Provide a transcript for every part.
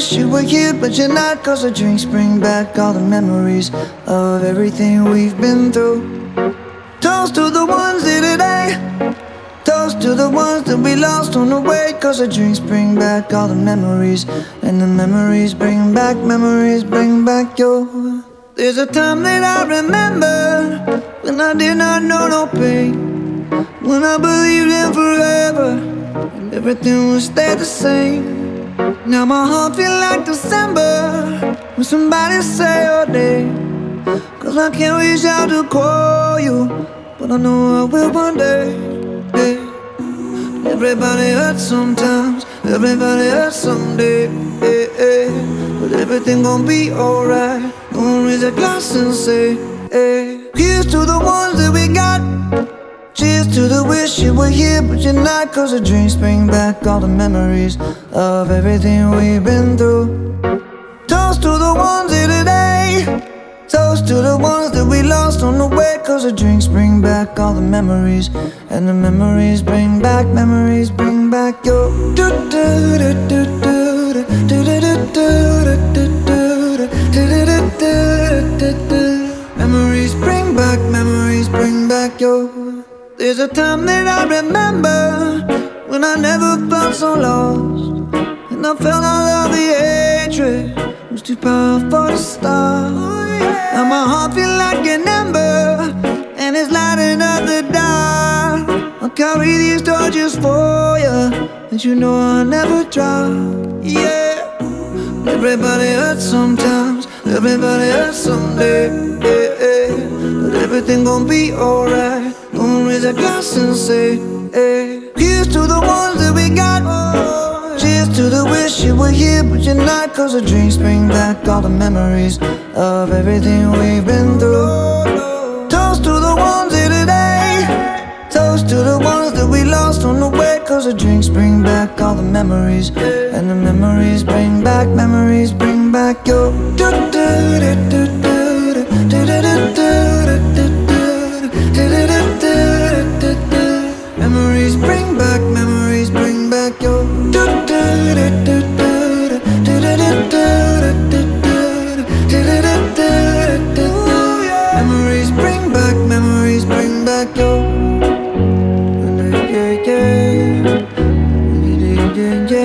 wish you were here, but you're not. Cause the drinks bring back all the memories of everything we've been through. Toast to the ones here today. Toast to the ones that we lost on the way. Cause the drinks bring back all the memories, and the memories bring back your. There's a time that I remember when I did not know no pain, when I believed in forever and everything would stay the same. Now my heart feel like December when somebody say your name. Cause I can't reach out to call you, but I know I will one day. Hey. Everybody hurts sometimes, everybody hurts someday. Hey, hey. But everything gon' be alright. Gonna raise a glass and say, hey. Here's to the ones that we got. Cheers to the wish you were here, but you're not. Cause the drinks bring back all the memories of everything we've been through. Toast to the ones here today. Toast to the ones that we lost on the way. Cause the drinks bring back all the memories, and the memories bring back your. Memories bring back your. There's a time that I remember when I never felt so lost, and I felt all of the hatred was too powerful to stop. Now my heart feel like an ember, and it's lighting up the dark. I'll carry these torches for you, and you know I'll never drop. Yeah. Everybody hurts sometimes, everybody hurts someday. Yeah, yeah. But everything gon' be alright. Gonna raise a glass and say, hey. Here's to the ones that we got. Cheers to the wish you were here, but you're not. Cause the drinks bring back all the memories of everything we've been through. Toast to the ones here today. Toast to the ones that we lost on the way. Cause the drinks bring back all the memories, and the memories bring back your. Memories bring back your. Memories bring back your.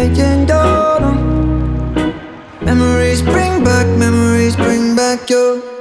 Memories bring back your.